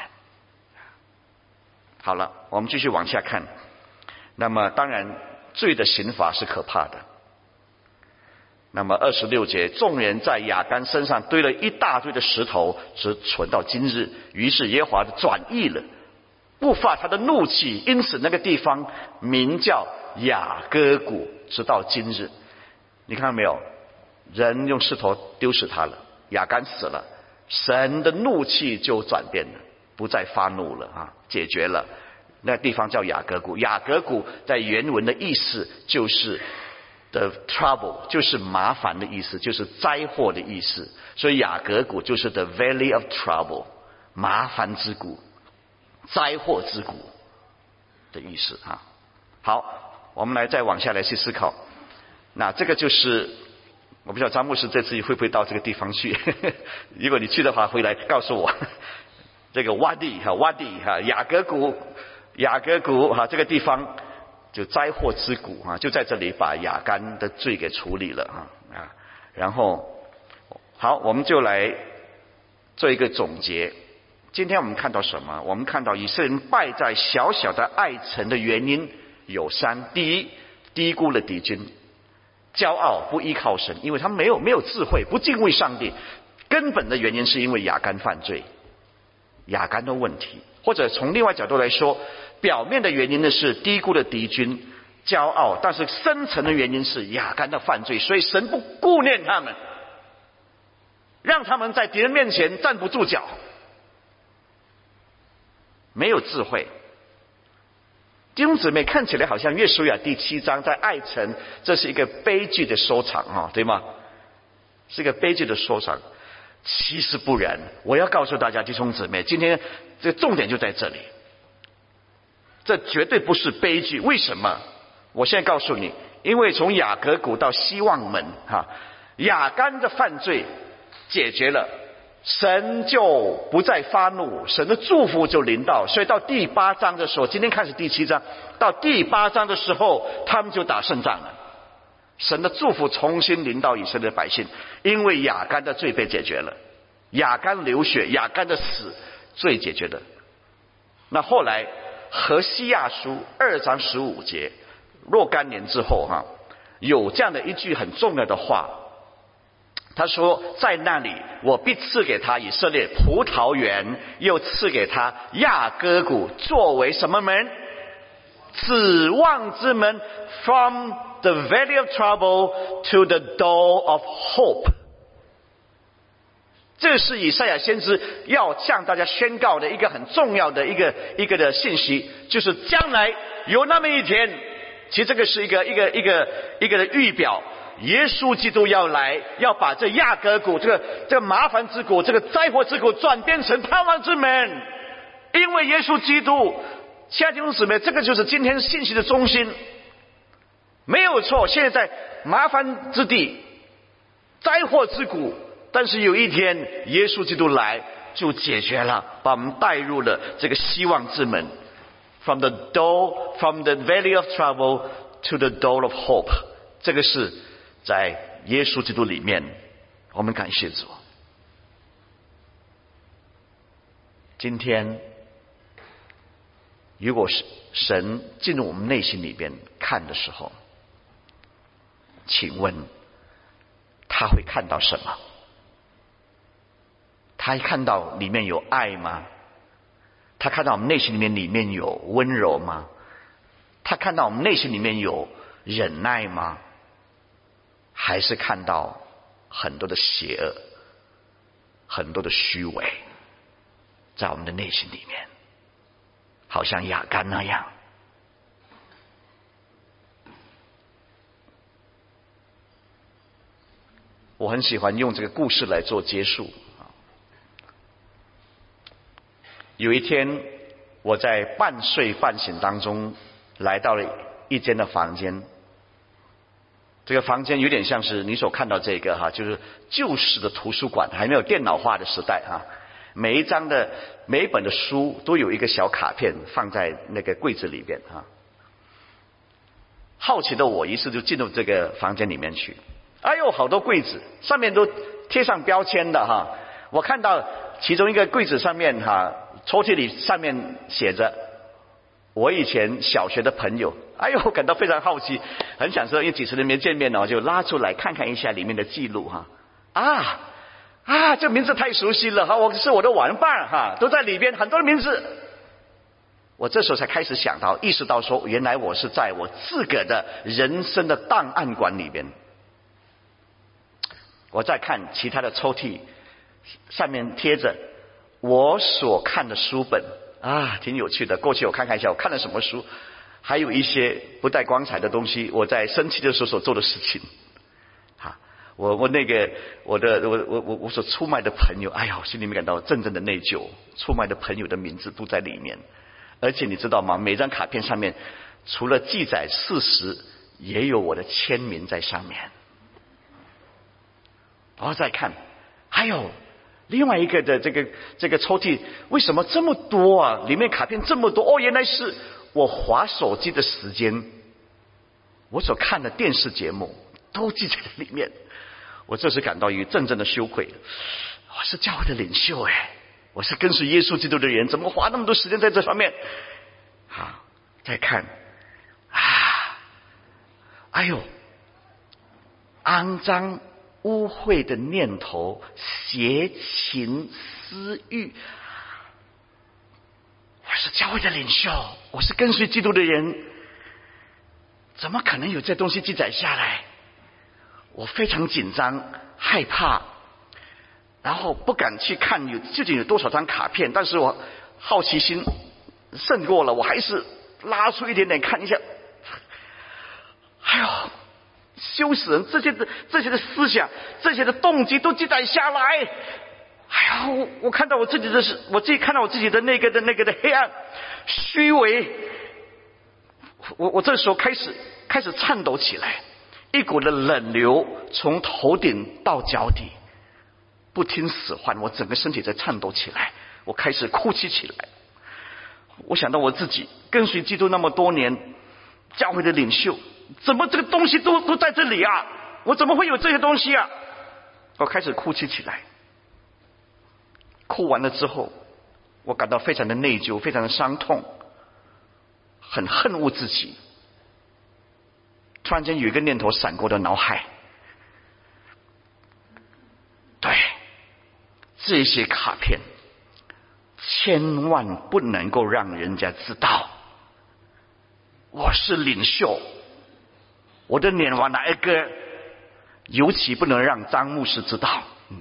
好了，我们继续往下看。那么当然罪的刑罚是可怕的。那么二十六节，众人在亚干身上堆了一大堆的石头，直存到今日。于是耶和华转意了，不发他的怒气，因此那个地方名叫雅各谷，直到今日。你看到没有？人用石头丢死他了，亚干死了，神的怒气就转变了，不再发怒了啊，解决了。那地方叫雅各谷，雅各谷在原文的意思就是的 trouble， 就是麻烦的意思，就是灾祸的意思。所以雅各谷就是 the valley of trouble， 麻烦之谷，灾祸之谷的意思啊。好，我们来再往下来去思考。那这个就是我不知道张牧师这次会不会到这个地方去如果你去的话回来告诉我。这个洼地哈，洼地哈，雅各谷，雅各谷哈，这个地方就灾祸之谷啊，就在这里把亚干的罪给处理了啊啊。然后好，我们就来做一个总结。今天我们看到什么？我们看到以色列人败在小小的爱城的原因有三：第一，低估了敌军，骄傲不依靠神，因为他没有没有智慧，不敬畏上帝。根本的原因是因为亚干犯罪，亚干的问题。或者从另外角度来说，表面的原因呢是低估了敌军，骄傲，但是深层的原因是亚干的犯罪，所以神不顾念他们，让他们在敌人面前站不住脚，没有智慧。弟兄姊妹，看起来好像约书亚第七章在爱城，这是一个悲剧的收场啊，对吗？是一个悲剧的收场。其实不然，我要告诉大家弟兄姊妹，今天这个重点就在这里，这绝对不是悲剧。为什么？我现在告诉你，因为从雅各谷到希望门哈，亚干的犯罪解决了，神就不再发怒，神的祝福就临到。所以到第八章的时候，今天开始第七章，到第八章的时候，他们就打胜仗了。神的祝福重新临到以色列的百姓，因为亚干的罪被解决了，亚干流血，亚干的死罪解决了。那后来何西亚书二章十五节，若干年之后哈，有这样的一句很重要的话，他说在那里我必赐给他以色列葡萄园，又赐给他雅各谷作为什么门？指望之门。 From the valley of trouble to the door of hope， 这是以赛亚先知要向大家宣告的一个很重要的一个一个的信息，就是将来有那么一天，其实这个是一个一个一个一个的预表，耶稣基督要来，要把这雅各谷这个这个麻烦之谷，这个灾祸之谷转变成盼望之门。因为耶稣基督，亲爱的弟兄姊妹，这个就是今天信息的中心。没有错，现在在麻烦之地，灾祸之谷，但是有一天耶稣基督来就解决了，把我们带入了这个希望之门。 From the door, from the valley of trouble to the door of hope， 这个是在耶稣基督里面，我们感谢主。今天如果是神进入我们内心里边看的时候，请问他会看到什么？他看到里面有爱吗？他看到我们内心里面里面有温柔吗？他看到我们内心里面有忍耐吗？还是看到很多的邪恶，很多的虚伪在我们的内心里面，好像亚干那样？ 我很喜欢用这个故事来做结束。有一天，我在半睡半醒当中，来到了一间的房间。这个房间有点像是你所看到这个哈，就是旧式的图书馆，还没有电脑化的时代哈。每一张的每一本的书都有一个小卡片放在那个柜子里边哈。好奇的我一次就进入这个房间里面去，哎呦，好多柜子上面都贴上标签的哈。我看到其中一个柜子上面哈，抽屉里上面写着我以前小学的朋友，哎呦，感到非常好奇，很想说，因为几十年没见面了，就拉出来看看一下里面的记录哈。啊啊，这名字太熟悉了哈，我是我的玩伴哈，都在里边，很多的名字。我这时候才开始想到，意识到说，原来我是在我自个的人生的档案馆里边。我再看其他的抽屉，上面贴着我所看的书本啊，挺有趣的。过去我看看一下我看了什么书，还有一些不带光彩的东西，我在生气的时候所做的事情。啊，我我那个我的我我我我所出卖的朋友，哎呀，我心里面感到阵阵的内疚。出卖的朋友的名字都在里面，而且你知道吗？每张卡片上面除了记载事实，也有我的签名在上面。然后再看，还有另外一个的这个这个抽屉，为什么这么多啊？里面卡片这么多哦，原来是我滑手机的时间，我所看的电视节目都记在里面。我这时感到一阵阵的羞愧，我是教会的领袖哎，我是跟随耶稣基督的人，怎么花那么多时间在这方面？好，再看啊，哎呦，肮脏污秽的念头，邪情私欲。我是教会的领袖，我是跟随基督的人，怎么可能有这东西记载下来？我非常紧张害怕，然后不敢去看有究竟有多少张卡片，但是我好奇心胜过了，我还是拉出一点点看一下。哎呦，羞死人！这些的这些的思想，这些的动机都记载下来。哎呀，我我看到我自己的是，我自己看到我自己的那个的那个的黑暗、虚伪。我我这时候开始开始颤抖起来，一股的冷流从头顶到脚底，不听使唤，我整个身体在颤抖起来，我开始哭泣起来。我想到我自己跟随基督那么多年，教会的领袖。怎么这个东西都都在这里啊？我怎么会有这些东西啊？我开始哭泣起来。哭完了之后，我感到非常的内疚，非常的伤痛，很恨恶自己。突然间有一个念头闪过的脑海，对，这些卡片千万不能够让人家知道我是领袖。我的脸往哪一个，尤其不能让张牧师知道。嗯，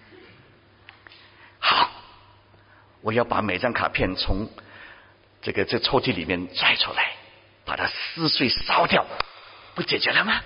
好，我要把每张卡片从这个这抽屉里面摘出来，把它撕碎烧掉，不解决了吗？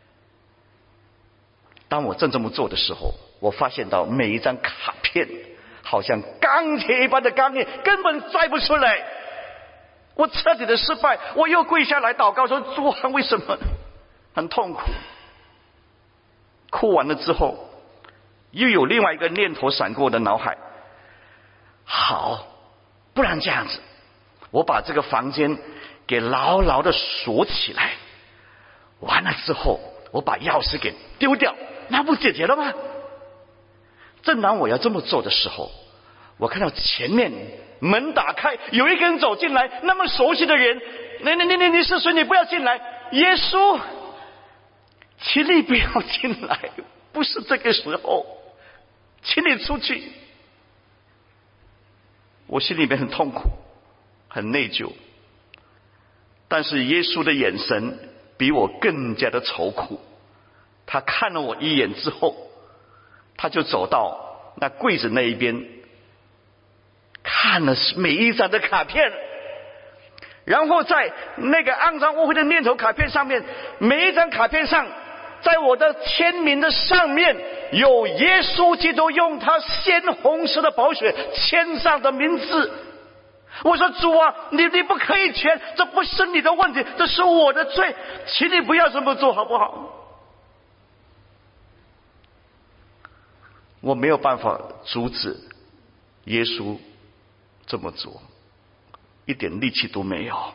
当我正这么做的时候，我发现到每一张卡片好像钢铁一般的刚硬，根本摘不出来。我彻底的失败，我又跪下来祷告说：主啊，为什么？很痛苦。哭完了之后，又有另外一个念头闪过我的脑海，好，不然这样子，我把这个房间给牢牢的锁起来，完了之后我把钥匙给丢掉，那不解决了吗？正当我要这么做的时候，我看到前面门打开，有一个人走进来，那么熟悉的人，你你你你你是谁？你不要进来！耶稣，请你不要进来，不是这个时候，请你出去。我心里面很痛苦，很内疚，但是耶稣的眼神比我更加的愁苦。他看了我一眼之后，他就走到那柜子那一边，看了每一张的卡片，然后在那个肮脏污秽的念头卡片上面，每一张卡片上，在我的签名的上面有耶稣基督用他鲜红色的宝血签上的名字。我说主啊，你你不可以签，这不是你的问题，这是我的罪，请你不要这么做好不好？我没有办法阻止耶稣这么做，一点力气都没有。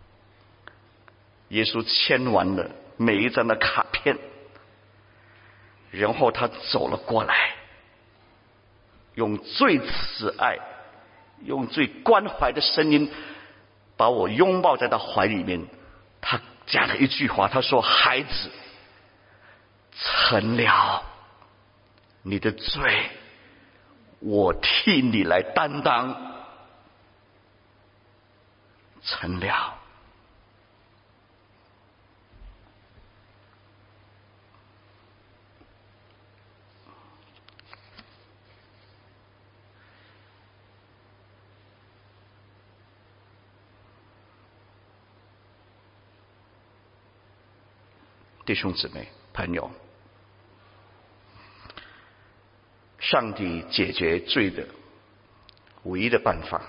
耶稣签完了每一张的卡片，然后他走了过来，用最慈爱用最关怀的声音把我拥抱在他怀里面。他讲了一句话，他说：孩子，成了，你的罪我替你来担当，成了。弟兄姊妹朋友，上帝解决罪的唯一的办法，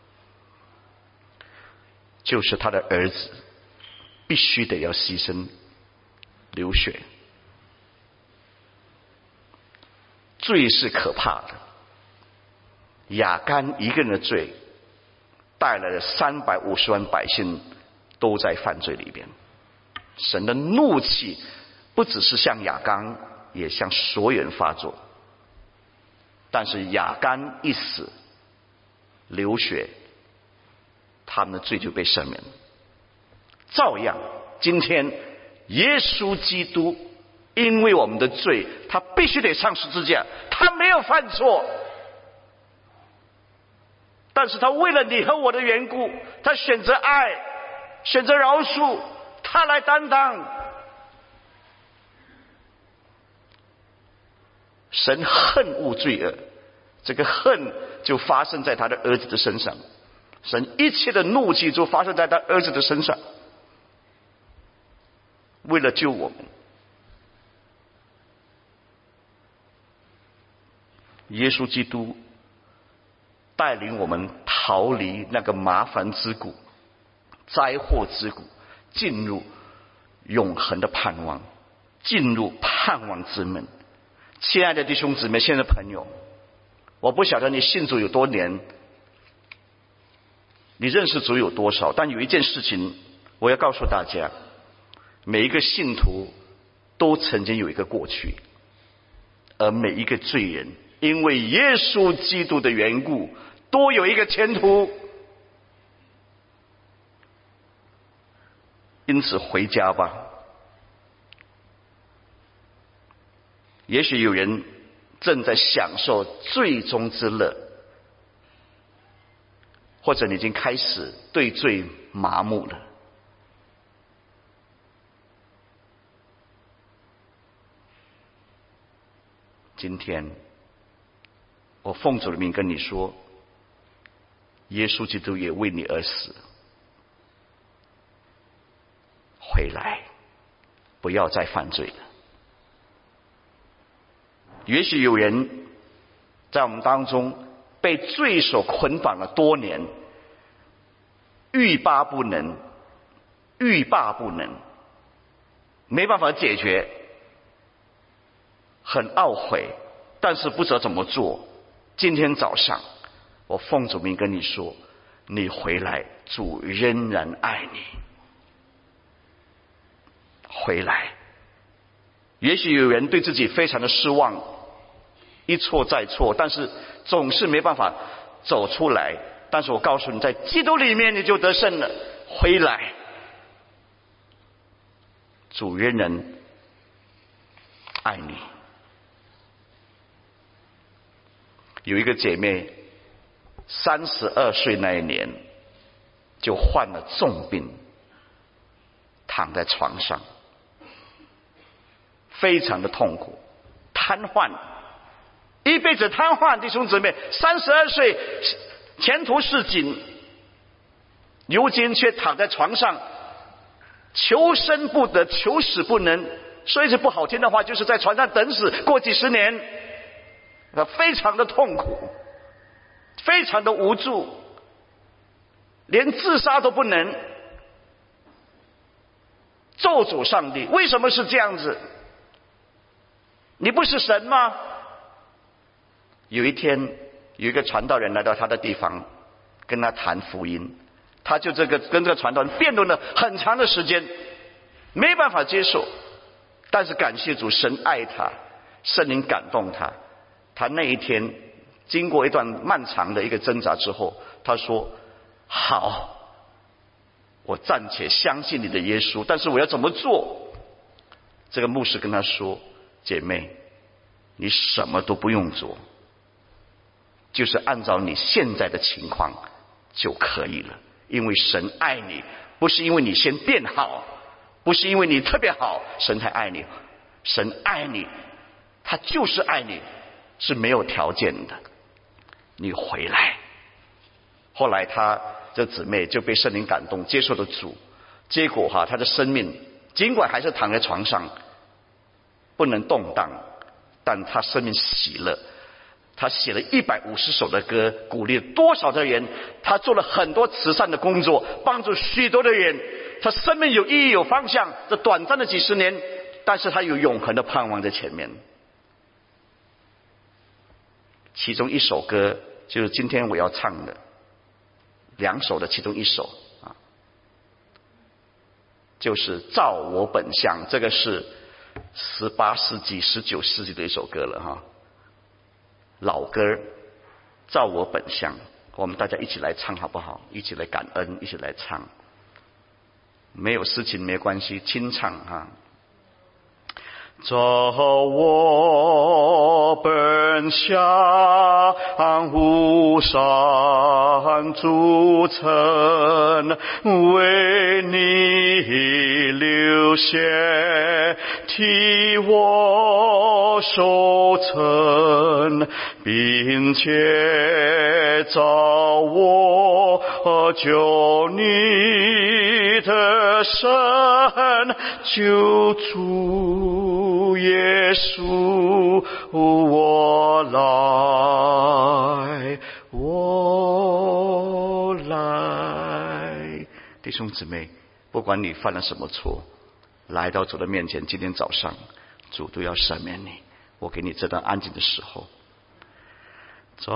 就是他的儿子必须得要牺牲流血。罪是可怕的，亚干一个人的罪带来了三百五十万百姓都在犯罪里边。神的怒气不只是向亚干，也向所有人发作。但是亚干一死，流血，他们的罪就被赦免了。照样，今天耶稣基督因为我们的罪，他必须得上十字架，他没有犯错，但是他为了你和我的缘故，他选择爱，选择饶恕，他来担当。神恨恶罪恶，这个恨就发生在他的儿子的身上，神一切的怒气就发生在他儿子的身上，为了救我们。耶稣基督带领我们逃离那个麻烦之谷、灾祸之谷，进入永恒的盼望，进入盼望之门。亲爱的弟兄姊妹，现在朋友，我不晓得你信主有多年，你认识主有多少，但有一件事情我要告诉大家，每一个信徒都曾经有一个过去，而每一个罪人因为耶稣基督的缘故都有一个前途。因此回家吧。也许有人正在享受罪中之乐，或者你已经开始对罪麻木了。今天我奉主的名跟你说，耶稣基督也为你而死，回来，不要再犯罪了。也许有人在我们当中被罪所捆绑了多年，欲罢不能，欲罢不能，没办法解决，很懊悔，但是不知道怎么做。今天早上我奉主名跟你说，你回来，主仍然爱你，回来。也许有人对自己非常的失望，一错再错，但是总是没办法走出来。但是我告诉你，在基督里面你就得胜了，回来，主仍然爱你。有一个姐妹三十二岁那一年就患了重病，躺在床上非常的痛苦，瘫痪，一辈子瘫痪。弟兄姊妹，三十二岁前途似锦，如今却躺在床上，求生不得，求死不能， 说一句不好听的话，就是在船上等死，过几十年，他非常的痛苦，非常的无助，连自杀都不能，咒诅上帝。为什么是这样子？你不是神吗？有一天，有一个传道人来到他的地方，跟他谈福音，他就这个跟这个传道人辩论了很长的时间，没办法接受，但是感谢主，神爱他，圣灵感动他。他那一天经过一段漫长的一个挣扎之后，他说：好，我暂且相信你的耶稣，但是我要怎么做？这个牧师跟他说：姐妹，你什么都不用做，就是按照你现在的情况就可以了。因为神爱你，不是因为你先变好，不是因为你特别好，神才爱你。神爱你，他就是爱你，是没有条件的。你回来。后来他这姊妹就被圣灵感动，接受了主。结果哈，他的生命尽管还是躺在床上，不能动荡，但他生命喜乐。他写了一百五十首的歌，鼓励多少的人。他做了很多慈善的工作，帮助许多的人。他生命有意义，有方向。这短暂的几十年，但是他有永恒的盼望在前面。其中一首歌就是今天我要唱的，两首的其中一首啊，就是照我本相。这个是十八世纪、十九世纪的一首歌了哈。老歌，照我本相，我们大家一起来唱好不好？一起来感恩，一起来唱。没有事情没关系，清唱哈。照我本相，无上诸尘，为你流血，替我受尘，并且照我救你的神，救主耶稣，我来，我来。弟兄姊妹，不管你犯了什么错，来到主的面前，今天早上主都要赦免你。我给你这段安静的时候。照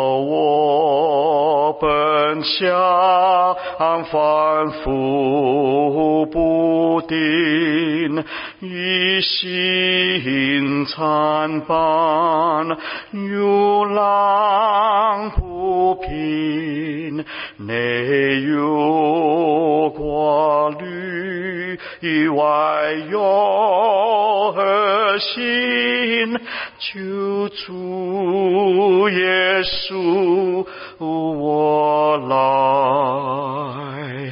我本相，反复不定，一心参半，有浪不平，内有挂虑，外有恶心，救主耶稣，我来，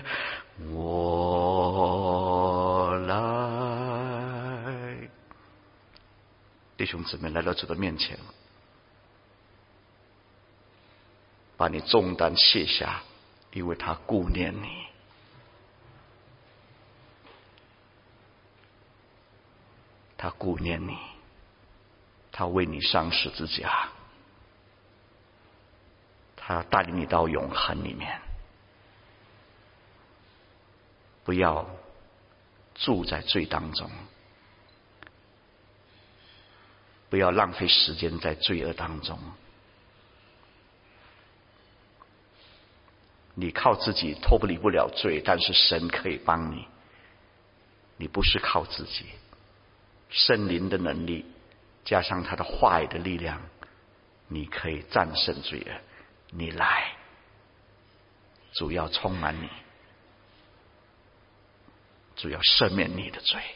我来。弟兄姊妹，来到主的面前，把你重担卸下，因为他顾念你。他顾念你，他为你上十字架，他带领你到永恒里面。不要住在罪当中，不要浪费时间在罪恶当中。你靠自己脱离不了罪，但是神可以帮你。你不是靠自己，圣灵的能力加上他的话语的力量，你可以战胜罪恶。你来，主要充满你，主要赦免你的罪。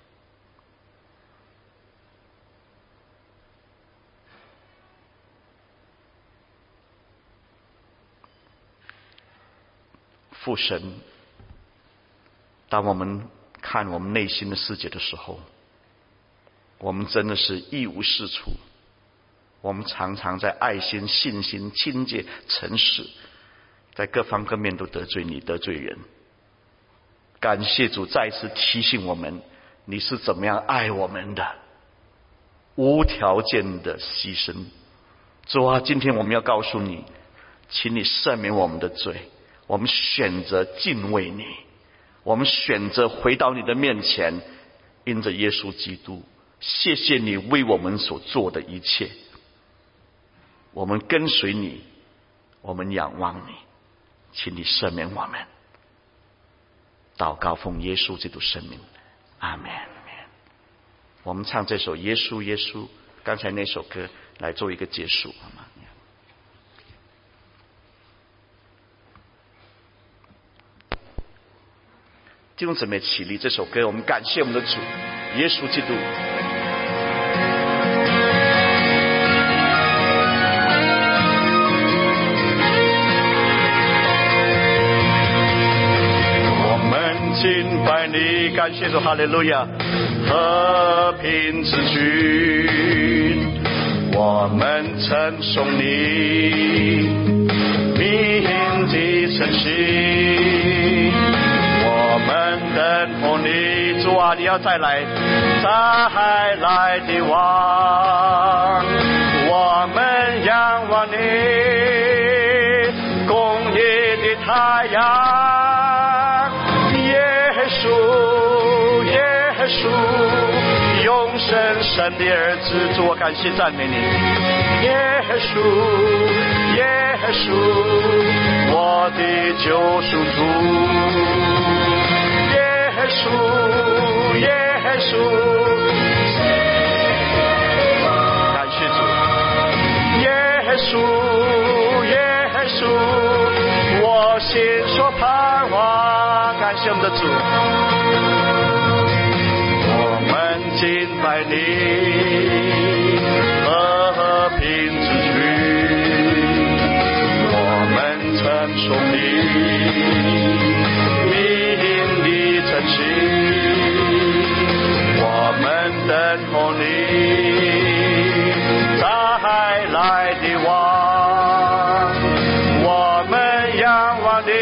父神，当我们看我们内心的世界的时候，我们真的是一无是处。我们常常在爱心、信心、亲近、诚实，在各方各面都得罪你，得罪人。感谢主再次提醒我们， 你是怎么样爱我们的，无条件的牺牲。主啊，今天我们要告诉你，请你赦免我们的罪，我们选择敬畏你，我们选择回到你的面前，因着耶稣基督，谢谢你为我们所做的一切，我们跟随你，我们仰望你，请你赦免我们。祷告奉耶稣基督圣名，阿们。我们唱这首耶稣耶稣，刚才那首歌来做一个结束，好吗？弟兄姊妹起立，这首歌我们感谢我们的主耶稣基督。敬拜你，感谢主，哈利路亚！和平之君，我们称颂你，名的诚信，我们等候你，主啊，你要再来，再来的王，我们仰望你，公义的太阳。耶稣，永生神的儿子，主我感谢赞美你。耶稣，耶稣，我的救赎主。耶稣，耶稣，感谢主。耶稣，耶稣，我心所盼望，感谢我们的主。敬拜你，和平之君，我们称颂你，名的诚信，我们等候你，再来的王，我们仰望你，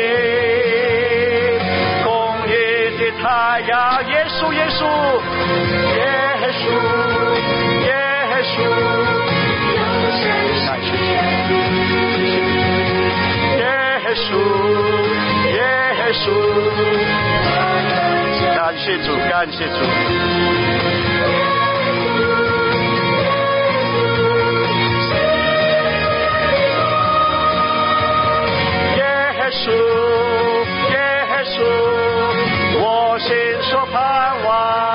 公义的太阳，耶稣，耶稣。耶稣，耶稣，耶稣，耶稣，感谢主，感谢主。耶稣，耶稣，我心所盼望。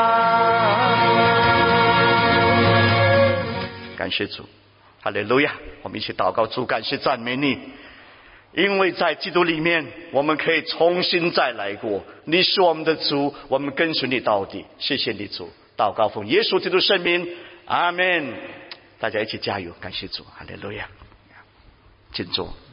感谢主，哈利路亚！我们一起祷告，主感谢赞美你，因为在基督里面我们可以重新再来过。你是我们的主，我们跟随你到底。谢谢你主，祷告奉耶稣基督圣名，阿们。大家一起加油，感谢主，哈利路亚！请坐。